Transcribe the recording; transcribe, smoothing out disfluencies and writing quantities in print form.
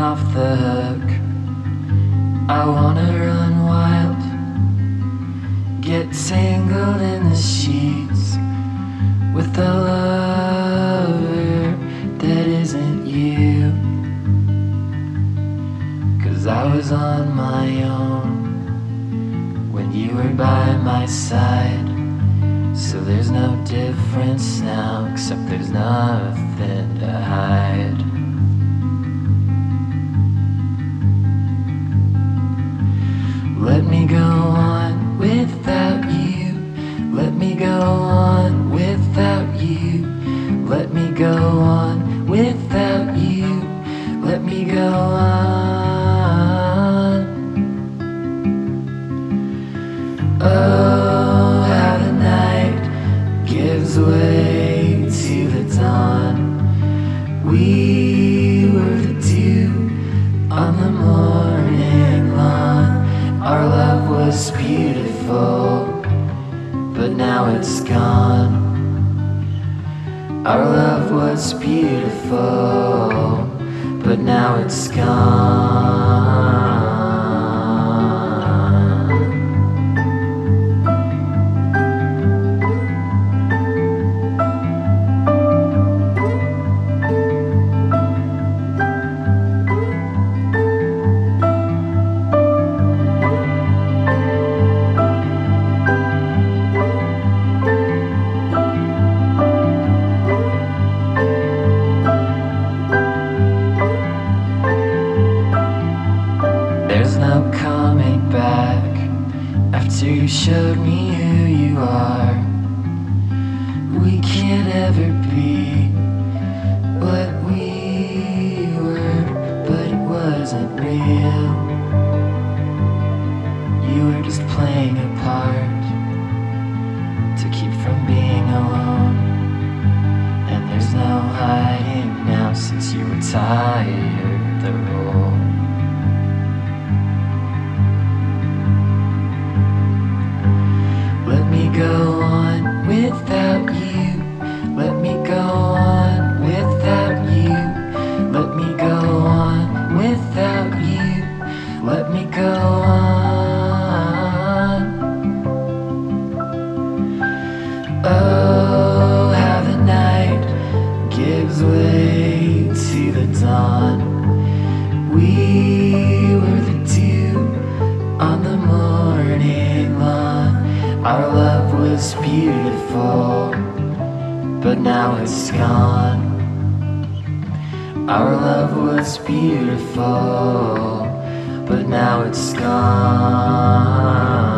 off the hook. I wanna run wild, get tangled in the sheets with a lover that isn't you. 'Cause I was on my own when you were by my side. So there's no difference now, except there's nothing to hide. Let me go on without you. Let me go on without you. Let me go on without you. Let me go on. Oh, how the night gives way to the dawn. We were the dew on the morning lawn. Our love was beautiful, but now it's gone. Our love was beautiful, but now it's gone. There's no coming back after you showed me who you are. We can't ever be what we were, but it wasn't real. You were just playing a part to keep from being alone. And there's no hiding now since you retired the role. Let me go on without you. Let me go on without you. Let me go on without you. Let me go on. Oh, how the night gives way to the dawn. We were the dew on the morning lawn. Our love was beautiful, but now it's gone. Our love was beautiful, but now it's gone.